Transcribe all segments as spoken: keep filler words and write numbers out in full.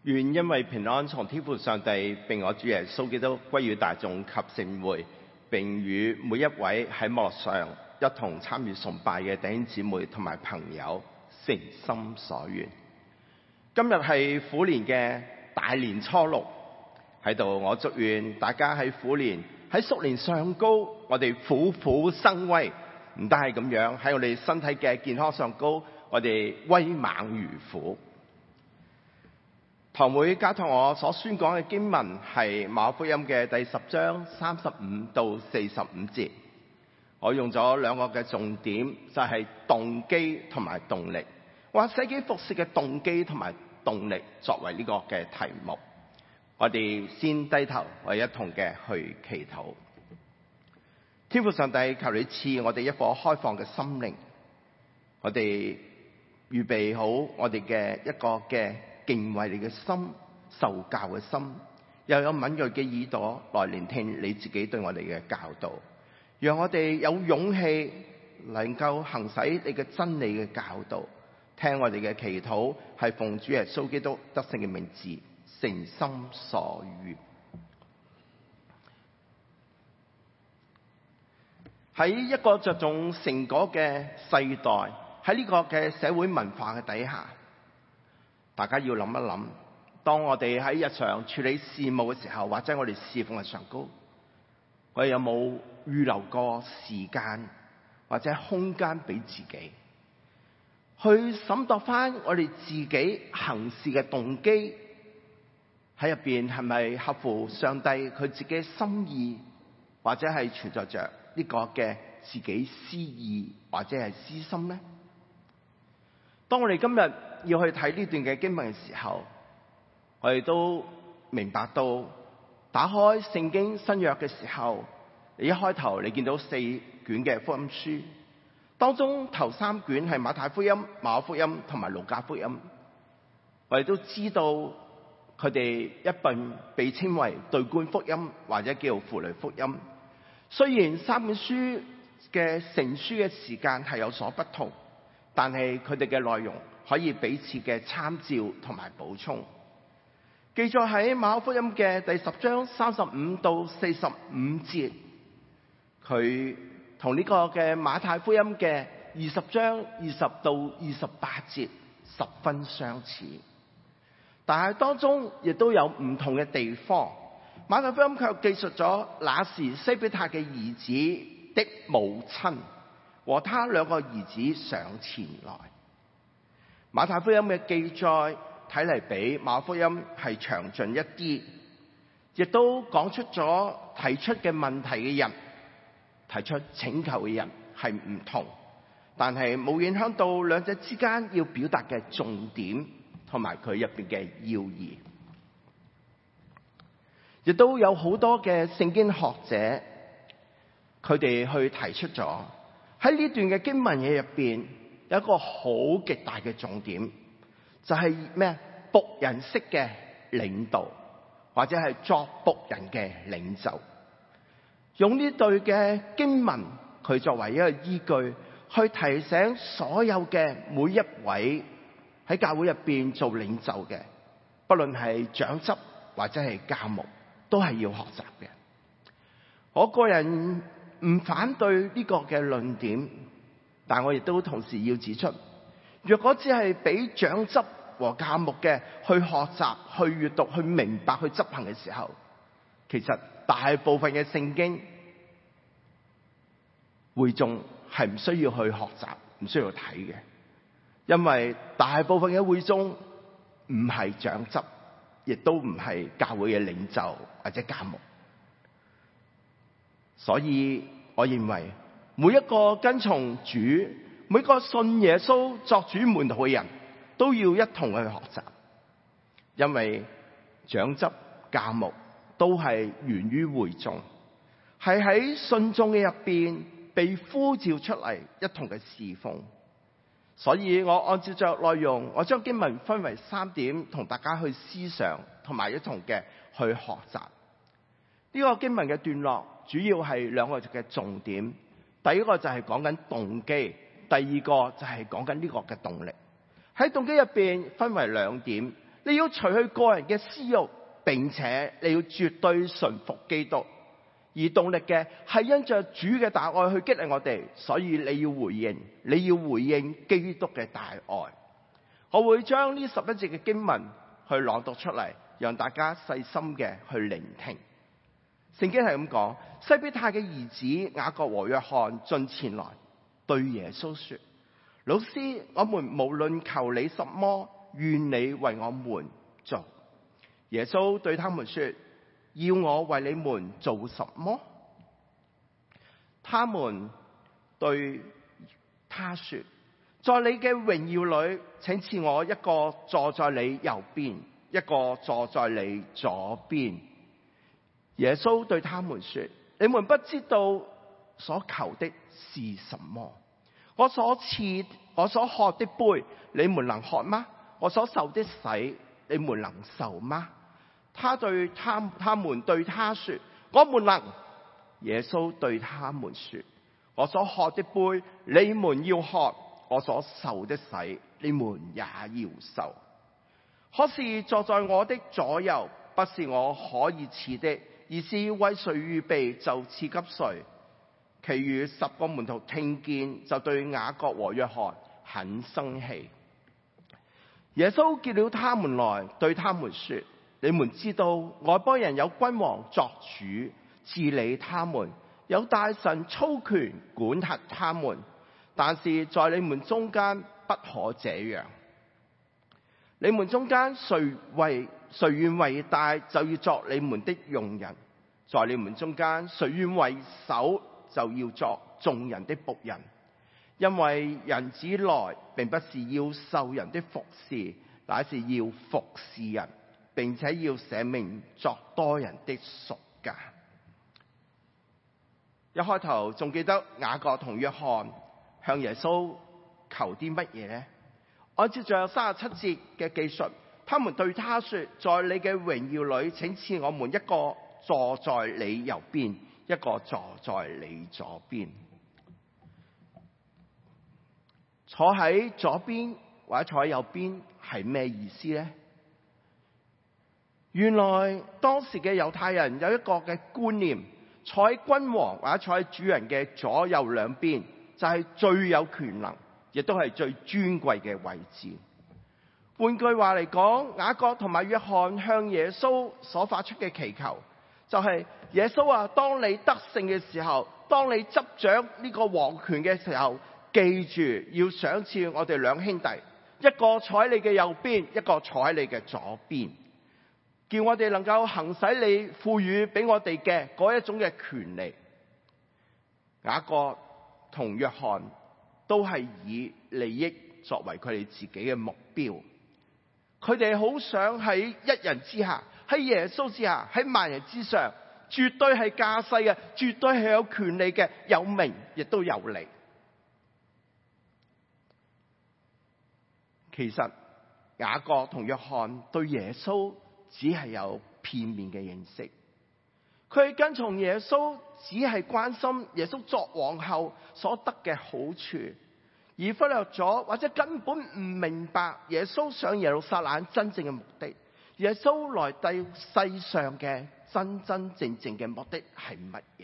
願因為平安從天父上帝並我主耶穌基督歸於大眾及聖會，並與每一位喺網絡上一同參與崇拜嘅弟兄姊妹同埋朋友誠心所願。今日係虎年嘅大年初六，喺度我祝願大家喺虎年喺屬靈上高，我哋虎虎生威，唔單係咁樣，喺我哋身體嘅健康上高，我哋威猛如虎。堂會交託我所宣講嘅經文係馬可福音嘅第十章三十五到四十五節。我用咗兩個嘅重點，就係動機同埋動力，或捨己服侍嘅動機同埋動力作為呢個嘅題目。我哋先低頭，我哋一同嘅去祈禱。天父上帝，求你賜我哋一顆開放嘅心靈，我哋預備好我哋嘅一個嘅敬畏你嘅心，受教嘅心，又有敏銳嘅耳朵來聆聽你自己對我哋嘅教導，讓我哋有勇氣能夠行使你嘅真理嘅教導。聽我哋嘅祈禱係奉主耶穌基督得勝嘅名字，誠心所願。喺一個着重成果嘅世代，喺呢個嘅社會文化嘅底下，大家要諗一諗，當我哋喺日常處理事務嘅時候，或者我哋侍奉嘅上高，我哋有冇預留過時間或者空間俾自己，去審度翻我哋自己行事嘅動機喺入邊係咪合乎上帝佢自己嘅心意，或者係存在着呢個嘅自己私意或者係私心呢？當我哋今日要去睇呢段嘅經文嘅時候，我哋都明白到打開聖經新約嘅時候，你一開頭你見到四卷嘅福音書，當中頭三卷係馬太福音、馬可福音同埋路加福音。我哋都知道佢哋一併被稱為對觀福音或者叫符類福音。雖然三本書嘅成書嘅時間係有所不同，但係佢哋嘅內容可以彼此嘅參照同埋補充。記載喺馬可福音嘅第十章三十五到四十五節，佢同呢個嘅馬太福音嘅二十章二十到二十八節十分相似，但係當中亦都有唔同嘅地方。馬太福音卻記述咗那時西比泰嘅兒子的母親和他兩個兒子上前來。馬太福音嘅記載睇嚟比馬可福音係詳盡一啲，亦都講出咗提出嘅問題嘅人、提出請求嘅人係唔同，但係冇影響到兩者之間要表達嘅重點同埋佢入邊嘅要義。亦都有好多嘅聖經學者，佢哋去提出咗喺呢段嘅經文嘢入邊有一個好極大嘅重點，就係咩？僕人式嘅領導，或者係作僕人嘅領袖。用呢對嘅經文，佢作為一個依據，去提醒所有嘅每一位喺教會入邊做領袖嘅，不論係長執或者係教牧，都係要學習嘅。我個人唔反對呢個嘅論點，但我亦都同時要指出，若果只係俾長執和教牧嘅去學習、去閱讀、去明白、去執行嘅時候，其實大部分嘅聖經會眾係唔需要去學習、唔需要睇嘅，因為大部分嘅會眾唔係長執，亦都唔係教會嘅領袖或者教牧。所以我認為每一個跟從主、每個信耶穌作主門徒嘅人都要一同去學習，因為長執、教牧都係源於會眾，係喺信眾嘅入邊被呼召出嚟一同嘅侍奉。所以我按照着內容，我將經文分為三點，同大家去思想同埋一同嘅去學習。呢個經文嘅段落主要係兩個嘅重點，第一個就係講緊動機，第二個就係講緊呢個嘅動力。喺動機入邊分為兩點， 你要除去個人嘅私欲，並且你要絕對順服基督。而動力嘅係因着主嘅大愛去激勵我哋，所以你要回應，你要回應基督嘅大愛。我會將呢十一節嘅經文去朗讀出嚟，讓大家細心嘅去聆聽。聖經係咁講：西庇太嘅兒子雅各和約翰進前來，對耶穌說：老師，我們無論求你什麼，願你為我們做。耶穌對他們說：要我為你們做什麼？他們對他說：在你嘅榮耀裏，請賜我一個坐在你右邊，一個坐在你左邊。耶穌對他們說：你們不知道所求的是什麼。我所賜、我所喝的杯，你們能喝嗎？我所受的洗，你們能受嗎？他對他他們對他說：我們能。耶穌對他們說：我所喝的杯，你們要喝；我所受的洗，你們也要受。可是坐在我的左右，不是我可以賜的，而是為誰預備就賜給誰。其餘十個門徒聽見，就對雅各和約翰很生氣。耶穌叫了他們來，對他們說：你們知道外邦人有君王作主治理他們，有大臣操權管轄他們，但是在你們中間不可這樣。你們中間誰為誰願為大，就要作你們的用人；在你們中間誰願為首，就要作眾人的僕人。因為人子來並不是要受人的服侍，乃是要服侍人，並且要捨命作多人的贖價。一開頭仲記得雅各同約翰向耶穌求啲乜嘢呢？按照着三十七節嘅記述，他們對他說：在你嘅榮耀裏，請賜我們一個坐在你右邊，一個坐在你左邊。坐喺左邊或者坐喺右邊係咩意思呢？原來當時嘅猶太人有一個嘅觀念，坐喺君王或者坐喺主人嘅左右兩邊就係最有權能，亦都係最尊貴嘅位置。換句話嚟講，雅各同埋約翰向耶穌所發出嘅祈求就係：耶穌啊，當你得勝嘅時候，當你執掌呢個王權嘅時候，記住要賞賜我哋兩兄弟，一個坐喺你嘅右邊，一個坐喺你嘅左邊，叫我哋能夠行使你賦予俾我哋嘅嗰一種嘅權利。雅各同約翰都係以利益作為佢哋自己嘅目標，佢哋好想喺一人之下，喺耶穌之下，喺萬人之上，絕對係駕勢嘅，絕對係有權利嘅，有名亦都有利。其實雅各同約翰對耶穌只係有片面嘅認識，佢跟從耶穌只係關心耶穌作王後所得嘅好處，而忽略咗或者根本唔明白耶穌上耶路撒冷真正嘅目的。耶穌來到世上嘅真真正正嘅目的係乜嘢？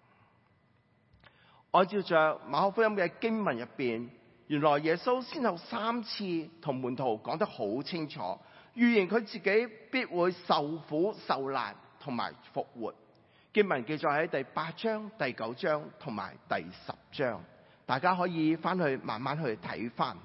按照着馬可福音嘅經文入邊，原來耶穌先後三次同門徒講得好清楚，預言佢自己必會受苦受難同埋復活。經文記載喺第八章、第九章同埋第十章，大家可以翻去慢慢去睇翻。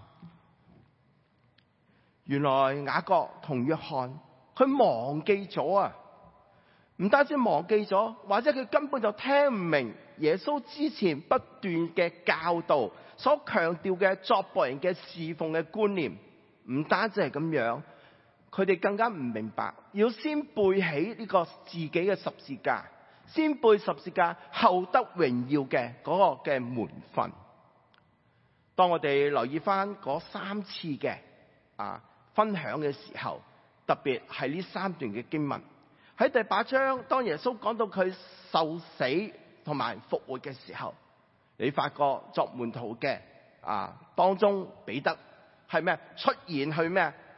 原來雅各同約翰佢忘記咗啊，唔單止忘記咗，或者佢根本就聽唔明耶穌之前不斷嘅教導所強調嘅作僕人嘅侍奉嘅觀念。唔單止係咁樣，佢哋更加唔明白要先背起呢個自己嘅十字架，先背十字架後得榮耀嘅嗰個嘅門訓。當我哋留意翻嗰三次嘅啊分享嘅時候，特別係呢三段嘅經文，喺第八章當耶穌講到佢受死同埋復活嘅時候，你發覺作門徒嘅啊當中彼得係咩出現去咩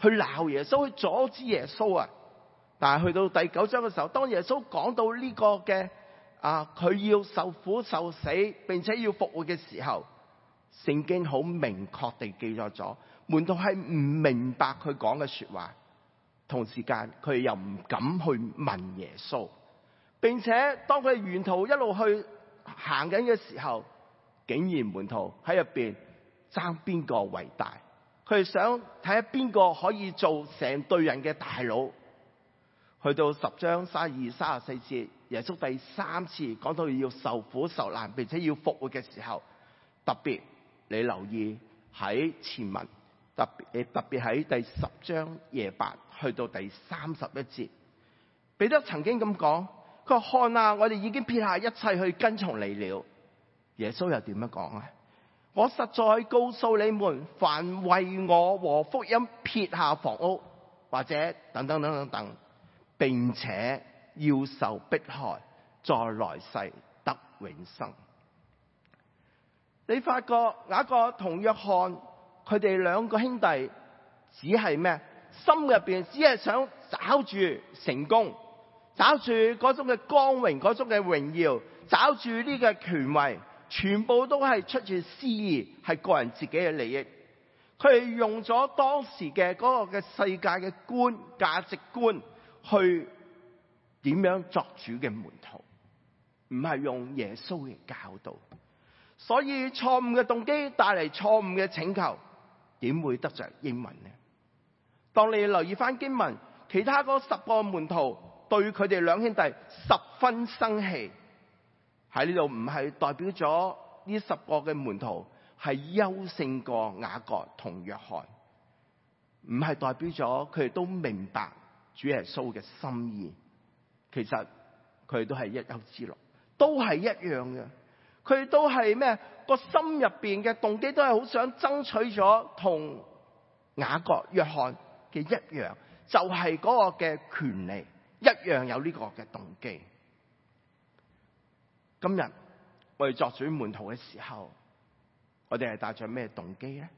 去鬧耶穌，去阻止耶穌啊！但係去到第九章嘅時候，當耶穌講到呢個嘅啊，佢要受苦受死，並且要復活嘅時候，聖經好明確地記載咗，門徒係唔明白佢講嘅說話，同時間佢又唔敢去問耶穌，並且當佢沿途一路去行緊嘅時候，竟然門徒喺入邊爭邊個為大，佢哋想睇下邊個可以做成隊人嘅大佬。去到十章三十二、三十四節，耶穌第三次講到要受苦受難，並且要復活嘅時候，特別你留意喺前文，特別特別喺第十章廿八去到第三十一節，彼得曾經咁講，佢話看啊，我哋已經撇下一切去跟從你了。耶穌又點樣講啊？我實在告訴你們，凡為我和福音撇下房屋或者等等等等等，並且要受迫害，在來世得永生。你發覺雅各同約翰佢哋兩個兄弟只係咩？心入邊只係想找住成功，找住嗰種嘅光榮，嗰種嘅榮耀，找住呢個權位，全部都係出自私意，係個人自己嘅利益。佢哋用咗當時嘅嗰個嘅世界嘅觀、價值觀去點樣作主嘅門徒，唔係用耶穌嘅教導。所以錯誤嘅動機帶嚟錯誤嘅請求，點會得着應允呢？當你留意翻經文，其他嗰十個門徒對佢哋兩兄弟十分生氣，喺呢度唔係代表咗呢十個嘅門徒係優勝過雅各同約翰，唔係代表咗佢哋都明白主耶穌嘅心意。其實佢哋都係一丘之貉，都係一樣嘅。佢哋都係咩？個心入邊嘅動機都係好想爭取咗同雅各、約翰嘅一樣，就係嗰個嘅權利，一樣有呢個嘅動機。今日我哋作主門徒嘅時候，我哋係帶着咩動機呢？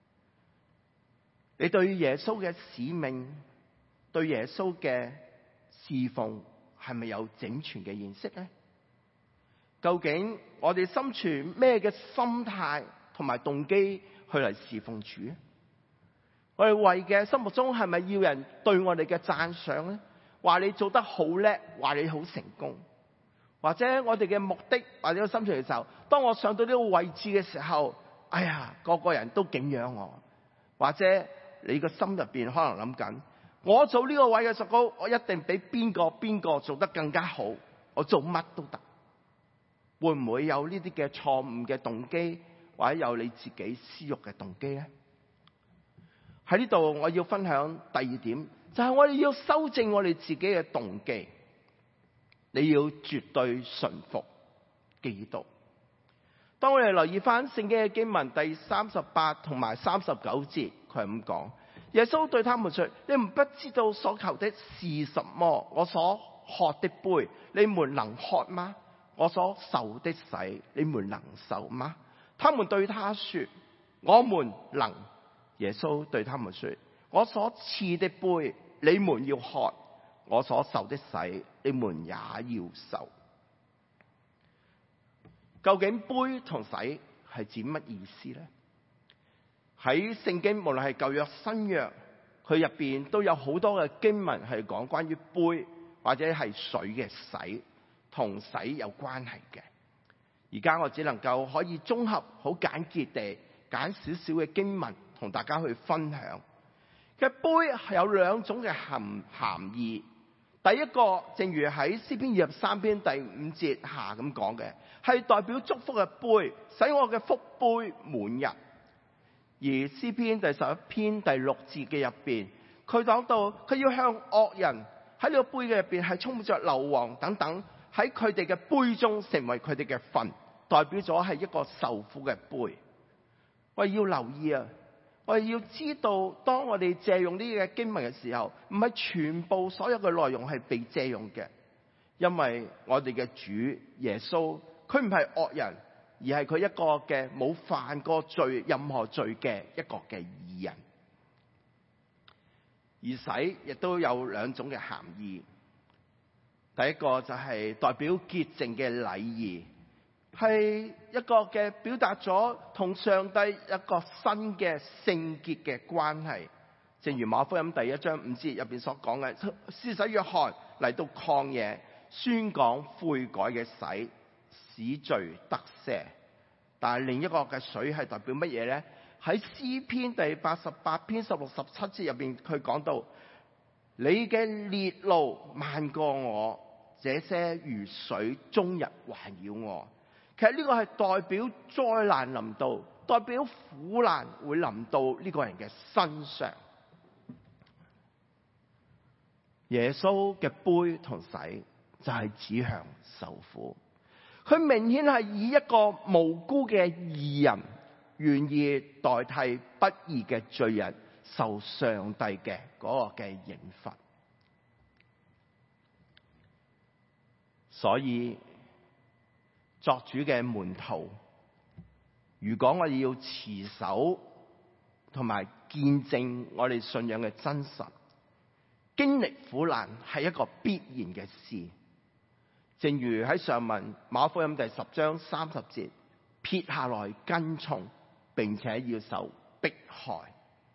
你對耶穌嘅使命，對耶穌嘅侍奉，係咪有整全嘅認識呢？究竟我哋心存咩嘅心態同埋動機去嚟侍奉主？我哋為嘅心目中係咪要人對我哋嘅讚賞呢？話你做得好叻，話你好成功，或者我哋嘅目的或者個心情嘅時候，當我上到呢個位置嘅時候，哎呀，個個人都敬仰我，或者你個心入邊可能諗緊，我做呢個位嘅時候，我一定比邊個邊個做得更加好，我做乜都得。會唔會有呢啲嘅錯誤嘅動機，或者有你自己私欲嘅動機呢？喺呢度我要分享第二點，就係我哋要修正我哋自己嘅動機。你要絕對順服基督。當我哋留意翻聖經嘅經文第三十八同埋三十九節，佢係咁講：耶穌對他們說，你們不知道所求的是什麼？我所喝的杯，你們能喝嗎？我所受的洗，你們能受嗎？他們對他說，我們能。耶穌對他們說，我所賜的杯，你們要喝；我所受的洗，你們也要受。究竟杯同洗係指乜意思呢？喺聖經無論係舊約新約，佢入邊都有好多嘅經文係講關於杯或者係水嘅洗，同洗有關係嘅。而家我只能夠可以綜合好簡潔地揀少少嘅經文同大家去分享。嘅杯係有兩種嘅含含義。第一個，正如喺詩篇二十三篇第五節下咁講嘅，係代表祝福嘅杯，使我嘅福杯滿溢。而詩篇第十一篇第六節嘅入邊，佢講到佢要向惡人喺呢個杯嘅入邊係充滿着硫磺等等，喺佢哋嘅杯中成為佢哋嘅份，代表咗係一個受苦嘅杯。我哋要留意啊！我哋要知道，當我哋借用呢啲嘅經文嘅時候，唔係全部所有嘅內容係被借用嘅，因為我哋嘅主耶穌，佢唔係惡人，而係佢一個嘅冇犯過罪任何罪嘅一個嘅義人。 而洗亦都有兩種嘅含義。第一個就係代表潔淨嘅禮儀，係一個嘅表達咗同上帝一個新嘅聖潔嘅關係。正如馬可福音第一章五節入邊所講嘅，施洗約翰嚟到曠野宣講悔改嘅洗，使罪得赦。但係另一個嘅水係代表乜嘢呢？喺詩篇第八十八篇十六十七節入邊，佢講到你嘅烈怒漫過我，這些如水終日環繞我。其實呢個係代表災難臨到，代表苦難會臨到呢個人嘅身上。耶穌嘅杯同洗就係指向受苦，佢明顯係以一個無辜嘅義人，願意代替不義嘅罪人受上帝嘅嗰個嘅刑罰。所以作主嘅門徒，如果我哋要持守同埋見證我哋信仰嘅真實，經歷苦難係一個必然嘅事。正如喺上文馬可福音第十章三十節，撇下來跟從，並且要受迫害。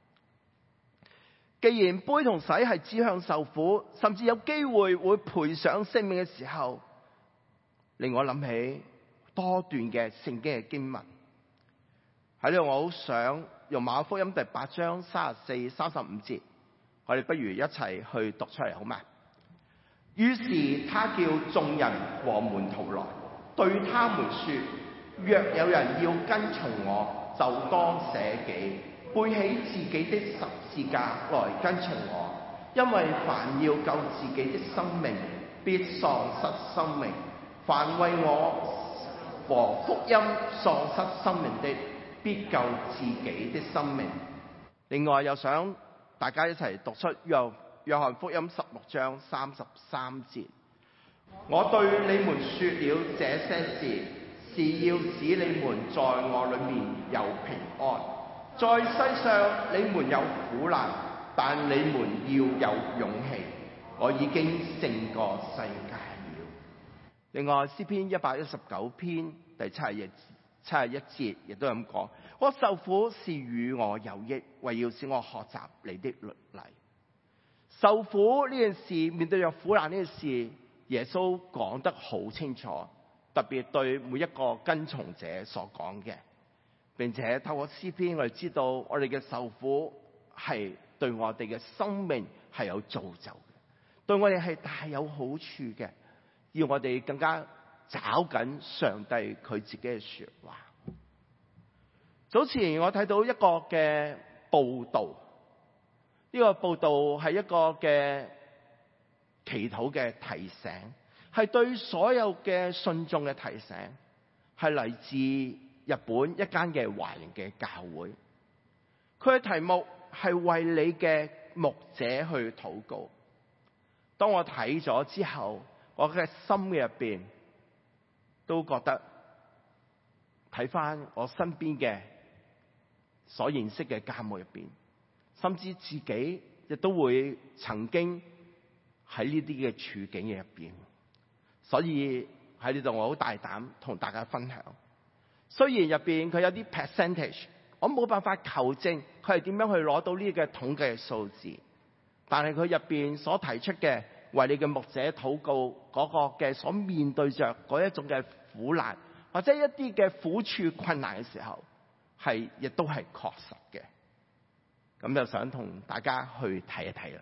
既然杯同洗係指向受苦，甚至有機會會賠上性命嘅時候，令我諗起多段嘅聖經嘅經文。喺呢度我好想用馬可福音第八章三十四、三十五節，我哋不如一齊去讀出嚟好嗎？於是他叫眾人和門徒來，對他們說：若有人要跟從我，就當捨己，背起自己的十字架來跟從我。因為凡要救自己的生命，必喪失生命；凡為我和福音喪失生命的，必救自己的生命。另外又想大家一齊讀出約約翰福音十六章三十三節：我對你們說了這些事，是要使你們在我裏面有平安。在世上你們有苦難，但你們要有勇氣，我已經勝過世界了。另外詩篇一百一十九篇第七十一七十一節亦都咁講：我受苦是與我有益，為要使我學習你的律例。受苦呢件事，面對着苦難呢件事，耶穌講得好清楚，特別對每一個跟從者所講嘅，並且透過詩篇我哋知道我哋嘅受苦係對我哋嘅生命係有造就嘅，對我哋係大有好處嘅，要我哋更加找緊上帝佢自己嘅說話。早前我睇到一個嘅報道，呢個報道係一個嘅祈禱嘅提醒，係對所有嘅信眾嘅提醒，係嚟自日本一間嘅華人嘅教會。佢嘅題目係為你嘅牧者去禱告。當我睇咗之後，我嘅心嘅入邊都覺得睇翻我身邊嘅所認識嘅教牧入邊，甚至自己亦都會曾經喺呢啲嘅處境嘅入邊，所以喺呢度我好大膽同大家分享。雖然入邊佢有啲 percentage， 我冇辦法求證佢係點樣去攞到呢個統計嘅數字，但係佢入邊所提出嘅為你嘅牧者禱告嗰個嘅所面對着嗰一種嘅苦難，或者一啲嘅苦處困難嘅時候，係亦都係確實嘅。咁就想同大家去睇一睇啦。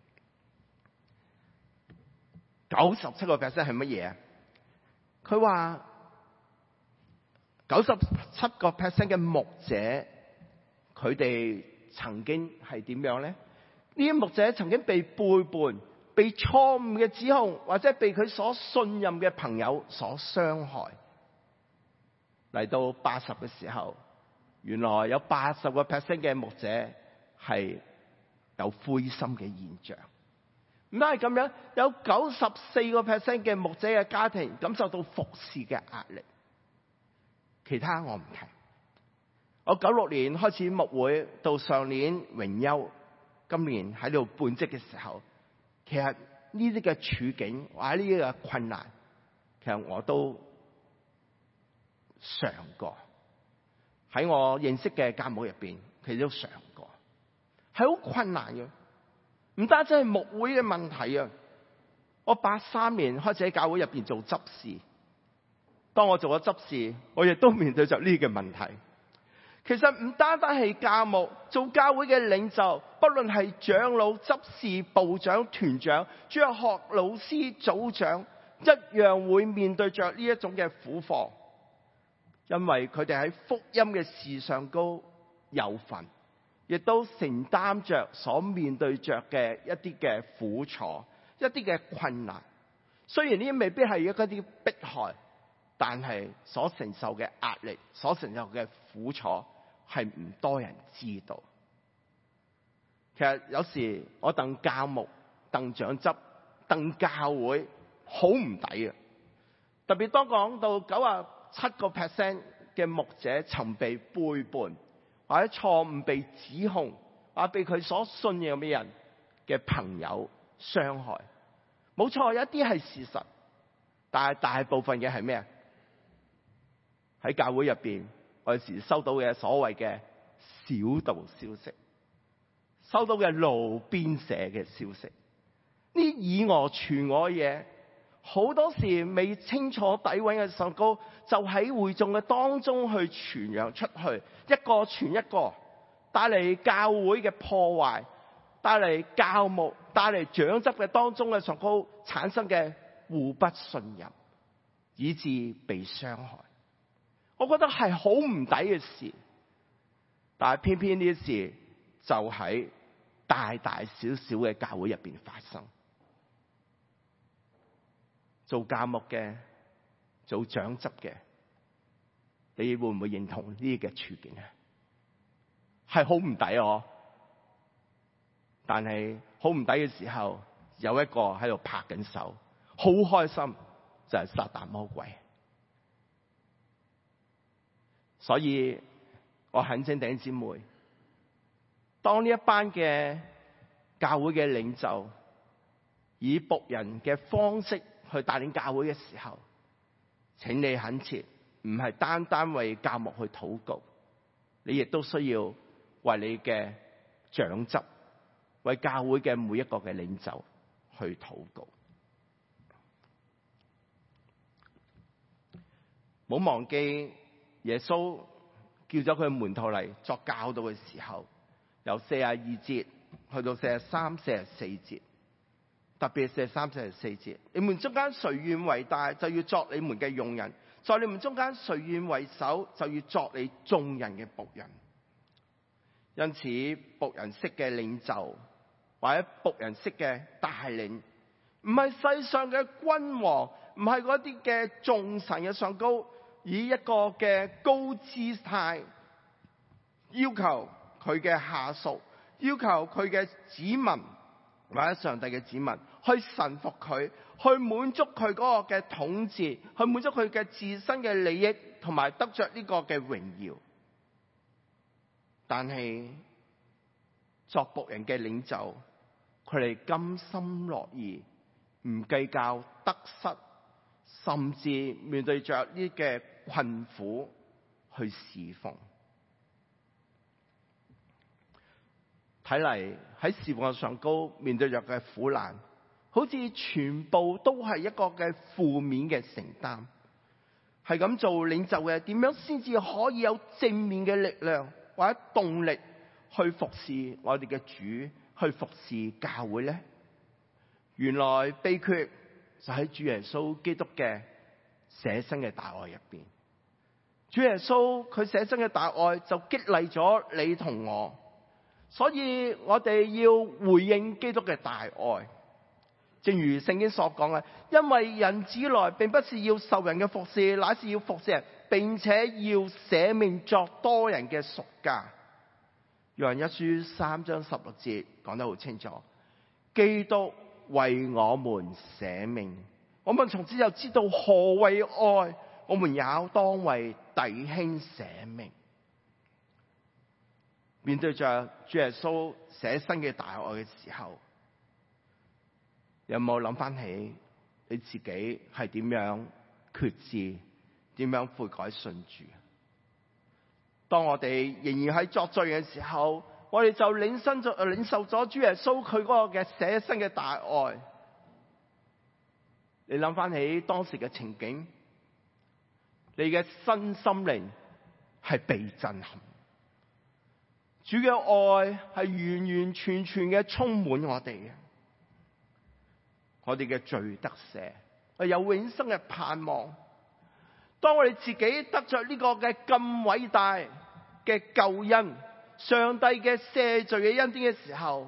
九十七個 percent 係乜嘢啊？佢話九十七個 percent 嘅牧者，佢哋曾經係點樣咧？呢啲牧者曾經被背叛、被錯誤嘅指控，或者被佢所信任嘅朋友所傷害。嚟到八十嘅時候，原來有八十個 percent 嘅牧者係有灰心嘅現象。唔單係咁樣，有九十四個 percent 嘅牧者嘅家庭感受到服侍嘅壓力。其他我唔提。我九六年開始牧會，到上年榮休， 今年喺度半職嘅時候，其實呢啲嘅處境或者呢啲嘅困難，其實我都嘗過。喺我認識嘅教牧入邊，其實都嘗過，係好困難嘅。唔單止係牧會嘅問題啊！我八三年開始喺教會入邊做執事，當我做咗執事，我亦都面對着呢啲嘅問題。其實唔單單係教牧，做教會嘅領袖，不論係長老、執事、部長、團長、主日學老師、組長，一樣會面對着呢一種嘅苦況，因為佢哋喺福音嘅事上高有份，亦都承擔着所面對着嘅一啲嘅苦楚、一啲嘅困難。雖然呢啲未必係一啲迫害，但係所承受嘅壓力、所承受嘅苦楚係唔多人知道。其實有時我鄧教牧、鄧長執、鄧教會好唔抵啊！特別當講到九啊七個 percent 嘅牧者曾被背叛，或者錯誤被指控，或者被佢所信任嘅人嘅朋友傷害。冇錯，有一啲係事實，但係大部分嘅係咩啊？喺教會入邊，我有時收到嘅所謂嘅小道消息，收到嘅路邊社嘅消息，呢以訛傳訛嘅嘢，好多時未清楚底蘊嘅時候，就喺會眾嘅當中去傳揚出去，一個傳一個，帶嚟教會嘅破壞，帶嚟教牧、帶嚟長執嘅當中嘅上高產生嘅互不信任，以致被傷害。我覺得係好唔抵嘅事，但係偏偏呢啲事就喺大大小小嘅教會入邊發生。做教牧嘅、做長執嘅，你會唔會認同呢啲嘅處境啊？係好唔抵哦！但係好唔抵嘅時候，有一個喺度拍緊手，好開心，就係撒旦魔鬼。所以我懇請弟兄姊妹，當呢一班嘅教會嘅領袖以僕人嘅方式去帶領教會嘅時候，請你懇切，唔係單單為教牧去禱告，你亦都需要為你嘅長執、為教會嘅每一個嘅領袖去禱告。冇忘記耶穌叫咗佢門徒嚟作教導嘅時候，由四十二節去到四十三、四十四節，特別係四十三、四十四節，你們中間誰願為大，就要作你們嘅用人；在你們中間誰願為首，就要作你眾人嘅僕人。因此，僕人式嘅領袖或者僕人式嘅帶領，唔係世上嘅君王，唔係嗰啲嘅眾神嘅上高，以一個嘅高姿態要求佢嘅下屬，要求佢嘅子民或者上帝嘅子民去臣服佢，去滿足佢嗰個嘅統治，去滿足佢嘅自身嘅利益，同埋得着呢個嘅榮耀。但係作僕人嘅領袖，佢哋甘心樂意，唔計較得失，甚至面對着呢嘅困苦去侍奉。睇嚟喺侍奉上高面對着嘅苦難，好似全部都係一個嘅負面嘅承擔。係咁做領袖嘅，點樣先至可以有正面嘅力量或者動力去服侍我哋嘅主，去服侍教會呢？原來秘訣就喺主耶穌基督嘅捨身嘅大愛入邊。主耶穌佢捨身嘅大愛就激勵咗你同我，所以我哋要回應基督嘅大愛。正如聖經所講嘅，因為人子來並不是要受人嘅服侍，乃是要服侍人，並且要捨命作多人嘅贖價。約翰一書三章十六節講得好清楚，基督為我們捨命，我們從此就知道何為愛，我們也當為弟兄捨命。 面對着主耶穌捨身嘅大愛嘅時候，有冇諗翻起你自己係點樣決志，點樣悔改信主？當我哋仍然喺作罪嘅時候，我哋就領身咗領受咗主耶穌佢嗰個嘅捨身嘅大愛。你諗翻起當時嘅情景，你嘅身心靈係被震撼。主嘅愛係完完全全嘅充滿我哋嘅，我哋嘅罪得赦，係有永生嘅盼望。當我哋自己得着呢個嘅咁偉大嘅救恩，上帝嘅赦罪嘅恩典嘅時候，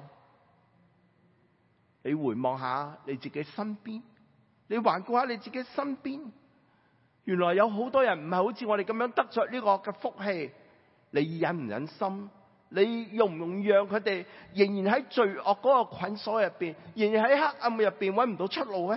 你回望下你自己身邊，你環顧下你自己身邊，原來有好多人唔係好似我哋咁樣得着呢個嘅福氣。你忍唔忍心？你容唔容讓佢哋仍然喺罪惡嗰個捆鎖入邊，仍然喺黑暗入邊揾唔到出路咧？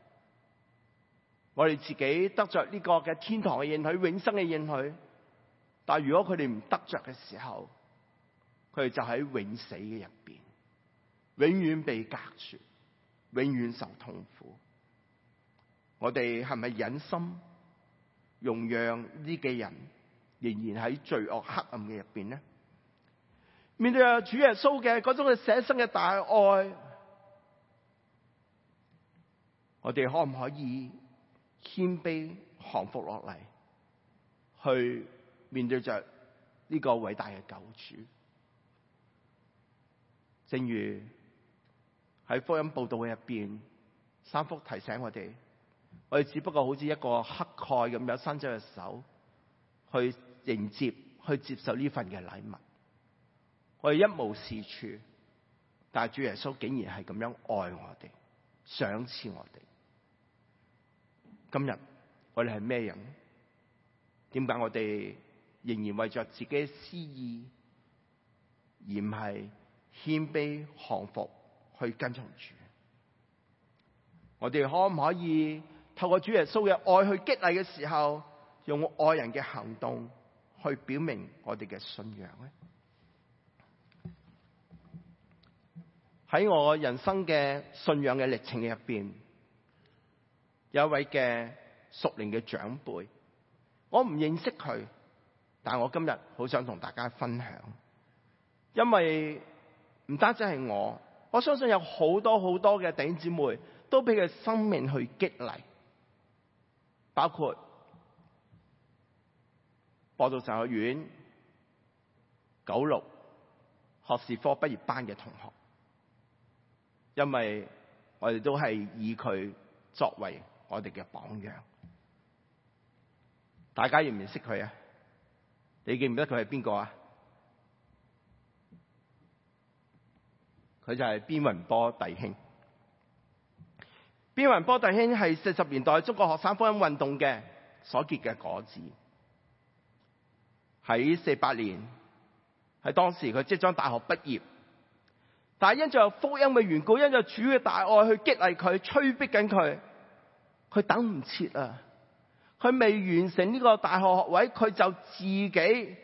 我哋自己得着呢個嘅天堂嘅應許、永生嘅應許，但係如果佢哋唔得着嘅時候，佢哋就喺永死嘅入邊，永遠被隔絕，永遠受痛苦。我哋係咪忍心容讓呢嘅人仍然喺罪惡黑暗嘅入邊呢？面對主耶穌嘅嗰種嘅捨身嘅大愛，我哋可唔可以謙卑降服落嚟，去面對着呢個偉大嘅救主？正如喺福音報道嘅入邊，三福提醒我哋，我哋只不過好似一個乞丐咁樣伸咗隻手去迎接、去接受呢份嘅禮物。我哋一無是處，但係主耶穌竟然係咁樣愛我哋，賞賜我哋。今日我哋係咩人？點解我哋仍然為着自己嘅私意，而唔係謙卑降服去跟從主？我哋可唔可以透過主耶穌嘅愛去激勵嘅時候，用愛人嘅行動去表明我哋嘅信仰呢？喺我人生嘅信仰嘅歷程入邊，有一位嘅屬靈嘅長輩，我唔認識佢，但我今日好想同大家分享，因為唔單止係我，我相信有好多好多嘅弟兄姊妹都俾佢生命去激勵，包括播道神學院九六學士科畢業班嘅同學。因為我哋都係以佢作為我哋嘅榜樣。大家認唔認識佢啊？你記唔記得佢係邊個啊？佢就係邊雲波弟兄。邊雲波弟兄係四十年代中國學生福音運動嘅所結嘅果子。喺四八年，喺當時佢即將大學畢業。但係因着福音嘅緣故，因着主嘅大愛去激勵佢、催逼緊佢，佢等唔切啊！佢未完成呢個大學學位，佢就自己去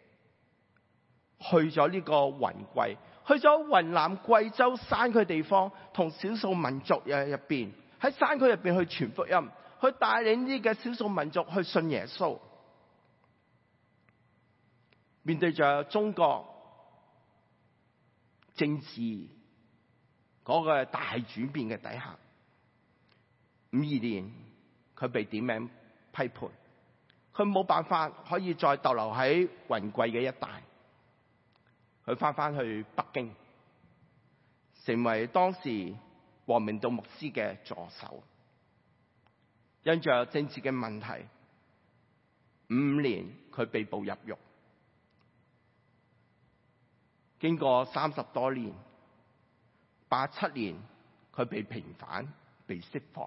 咗呢個雲貴，去咗雲南貴州山區地方，同少數民族入入邊喺山區入邊去傳福音，去帶領呢嘅少數民族去信耶穌。面對着中國政治嗰個大轉變嘅底下，五二年佢被點名批判，佢冇辦法可以再逗留喺雲貴嘅一帶，佢翻返去北京，成為當時王明道牧師嘅助手。因着政治嘅問題，五五年佢被捕入獄。經過三十多年，八七年佢被平反，被釋放。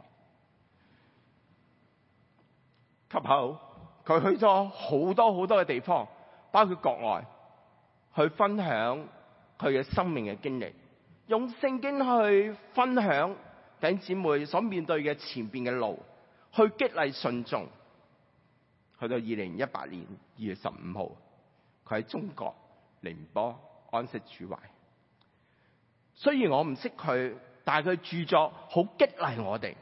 及後佢去咗好多好多嘅地方，包括國外，去分享佢嘅生命嘅經歷，用聖經去分享弟兄姊妹所面對嘅前邊嘅路，去激勵信眾。去到二零一八年二月十五號，佢喺中國尼唔波安息主懷。雖然我唔識佢，但係佢著作好激勵我哋。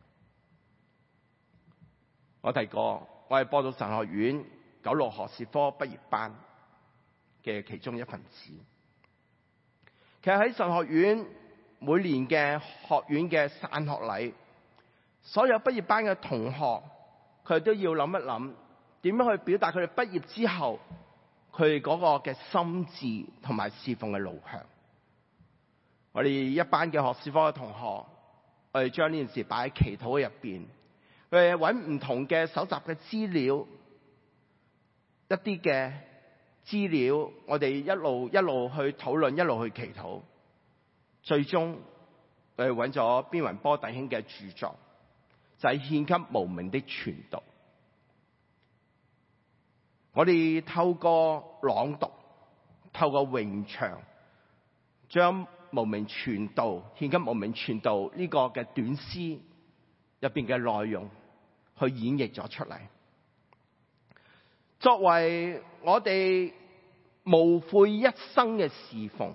我提過，我係播道神學院九六學士科畢業班嘅其中一份子。其實喺神學院每年嘅學院嘅散學禮，所有畢業班嘅同學，佢都要諗一諗點樣去表達佢哋畢業之後佢哋嗰個嘅心志同埋侍奉嘅路向。我哋一班嘅學士科嘅同學，我哋將呢件事擺喺祈禱入邊，佢哋揾唔同嘅搜集嘅資料，一啲嘅資料，我哋一路一路去討論，一路去祈禱，最終我哋揾咗邊雲波弟兄嘅著作，就係獻給無名的傳道。我哋透過朗讀，透過詠唱，將無名傳道獻給無名傳道呢個嘅短詩入邊嘅內容去演繹咗出嚟，作為我哋無悔一生嘅侍奉。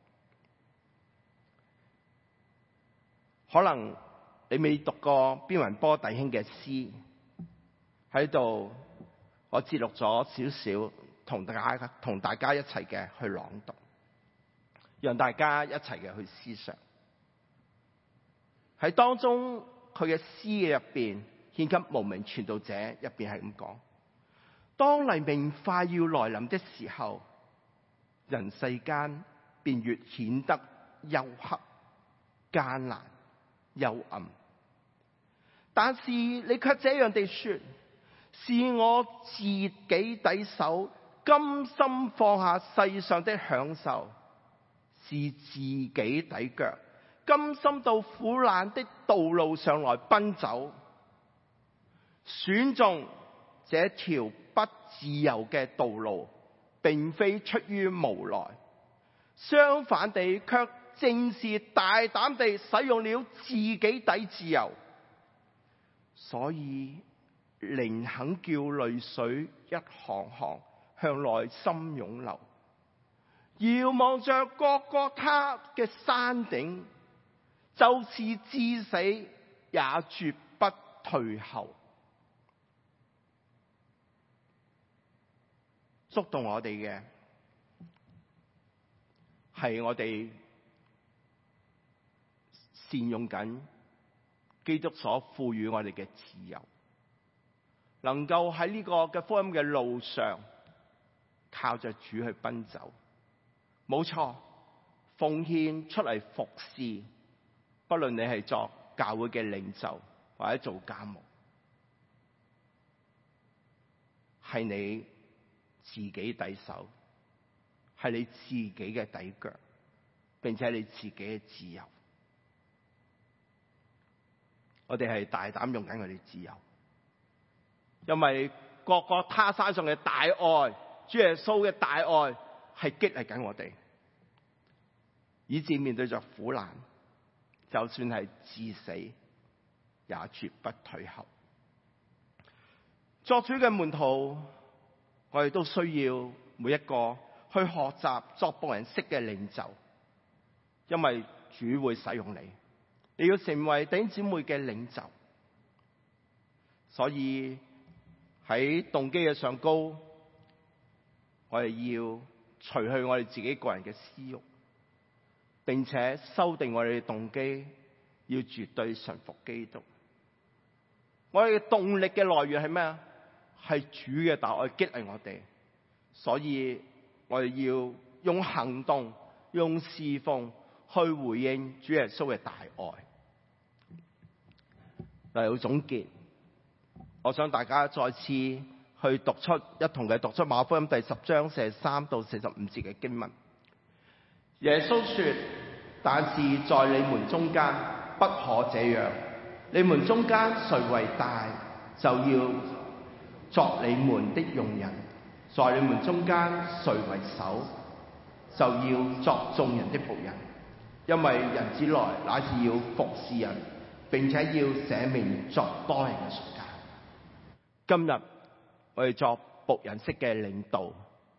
可能你未讀過邊雲波弟兄嘅詩，喺度我節錄咗少少，同大家同大家一齊嘅去朗讀，讓大家一齊嘅去思想。喺當中佢嘅詩嘅入邊，獻給無名傳道者入邊係咁講：當黎明快要來臨的時候，人世間便越顯得幽黑、艱難、幽暗。但是你卻這樣地說：是我自己抵手，甘心放下世上的享受，是自己抵腳，甘心到苦難的道路上來奔走，選中這條不自由嘅道路，並非出於無奈，相反地，卻正是大膽地使用了自己抵自由。所以寧肯叫淚水一行行向內心湧流，遙望着各各他嘅山頂，就是至死也絕不退後。觸動我哋嘅係我哋善用緊基督所賦予我哋嘅自由，能夠喺呢個嘅福音嘅路上靠着主去奔走。冇錯，奉獻出嚟服侍，不論你係作教會嘅領袖或者做家務，係你自己抵手，係你自己嘅抵腳，並且係你自己嘅自由。我哋係大膽用緊我哋自由，因為各各他山上嘅大愛，主耶穌嘅大愛係激勵緊我哋，以致面對着苦難，就算係至死也絕不退後。作主嘅門徒，我哋都需要每一個去學習作僕人式嘅領袖，因為主會使用你，你要成為弟兄姊妹嘅領袖。所以喺動機嘅上高，我哋要除去我哋自己個人嘅私欲，並且修訂我哋嘅動機，要絕對順服基督。我哋嘅動力嘅來源係咩啊？係主嘅大愛激勵我哋，所以我哋要用行動、用侍奉去回應主耶穌嘅大愛。嚟到總結，我想大家再次去讀出一同嘅讀出馬可福音第十章四十三到四十五節嘅經文。耶穌說：但是在你們中間不可這樣，你們中間誰為大，就要作你們的用人；在你們中間誰為首，就要作眾人的僕人。因為人子來乃是要服侍人，並且要捨命作多人嘅贖價。今日我哋作僕人式嘅領導，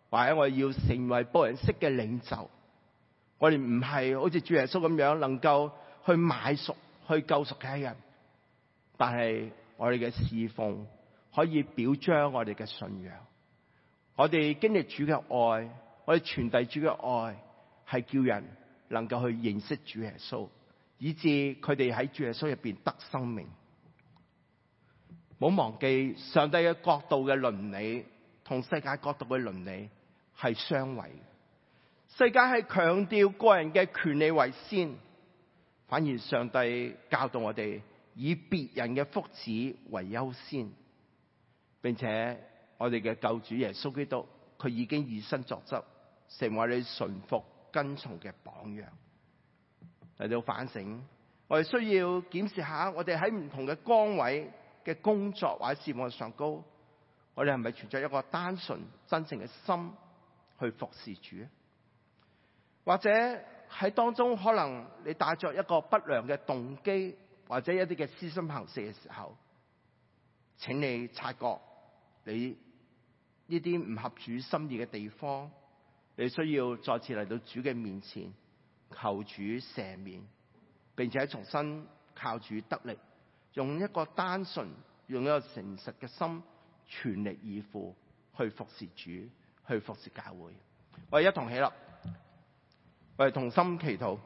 或者我哋要成為僕人式嘅領袖。我哋唔係好似主耶穌咁樣能夠去買贖、去救贖其他人，但係我哋嘅侍奉可以表彰我哋嘅信仰。我哋經歷主嘅愛，我哋傳遞主嘅愛，係叫人能夠去認識主耶穌，以致佢哋喺主耶穌入邊得生命。唔好忘記上帝嘅國度嘅倫理同世界國度嘅倫理係相違。世界係強調個人嘅權利為先，反而上帝教導我哋以別人嘅福祉為優先，並且我哋嘅救主耶穌基督，佢已經以身作則，成為你順服跟從嘅榜樣。嚟到反省，我哋需要檢視下我哋喺唔同嘅崗位嘅工作或者事務上高，我哋係咪存在一個單純真正嘅心去服侍主？或者喺當中可能你帶着一個不良嘅動機，或者一啲嘅私心行事嘅時候，請你察覺你呢啲唔合主心意嘅地方，你需要再次嚟到主嘅面前求主赦免，並且重新靠主得力，用一個單純、用一個誠實嘅心，全力以赴去服侍主，去服侍教會。我哋一同起立，我哋同心祈禱。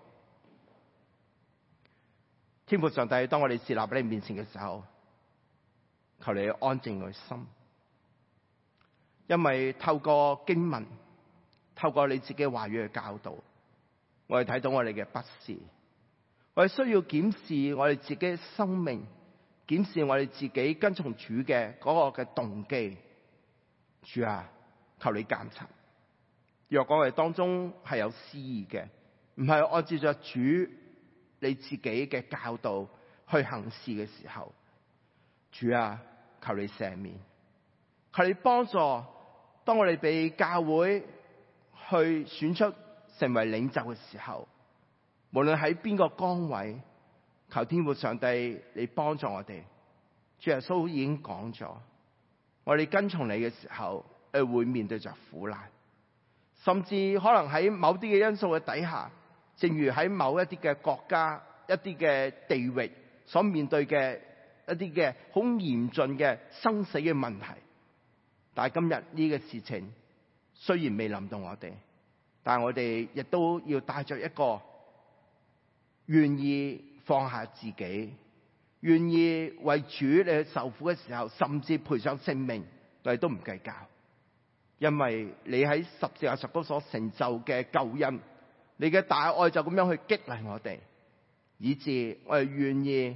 天父上帝，當我哋設立喺你面前嘅時候，求你安靜我心，因為透過經文，透過你自己話語嘅教導，我哋睇到我哋嘅不是，我哋需要檢視我哋自己嘅生命，檢視我哋自己跟從主嘅嗰個嘅動機。主啊，求你監察。若果我哋當中係有私意嘅，唔係按照着主你自己嘅教導去行事嘅時候，主啊，求你赦免，求你幫助。當我哋被教會去選出成為領袖嘅時候，無論喺邊個崗位，求天父上帝你幫助我哋。主耶穌已經講咗，我哋跟從你嘅時候，誒會面對着苦難，甚至可能喺某啲嘅因素嘅底下，正如喺某一啲嘅國家、一啲嘅地域所面對嘅一啲嘅好嚴峻嘅生死嘅問題。但係今日呢個事情雖然未臨到我哋，但係我哋亦都要帶着一個願意放下自己，願意為主你去受苦嘅時候，甚至賠上性命，我哋都唔計較。因為你喺十字架上高所成就嘅救恩，你嘅大愛就咁樣去激勵我哋，以致我哋願意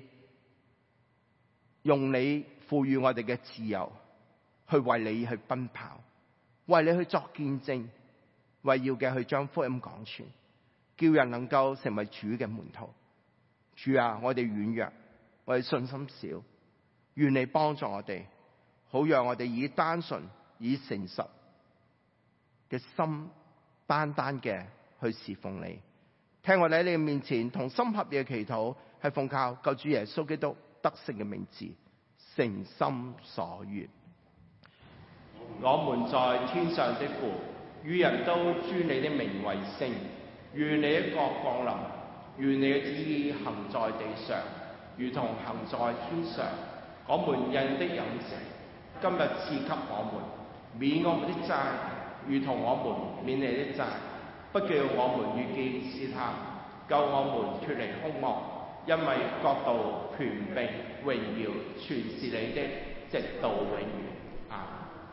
用你賦予我哋嘅自由，去為你去奔跑，為你去作見證，為要嘅去將福音講傳，叫人能夠成為主嘅門徒。主啊，我哋軟弱，我哋信心少，願你幫助我哋，好讓我哋以單純、以誠實嘅心，單單嘅去侍奉你。聽我哋喺你嘅面前同心合意嘅祈禱，係奉靠救主耶穌基督得勝嘅名字，誠心所願。我們在天上的父，與人都尊你的名為聖，願你的國降臨，願你的旨意行在地上，如同行在天上。我們人的飲食，今日賜給我們，免我們的債，如同我們免你的債，不叫我們遇見試探，救我們脫離兇惡，因為國度、權柄、榮耀，全是你的，直到永遠。阿們。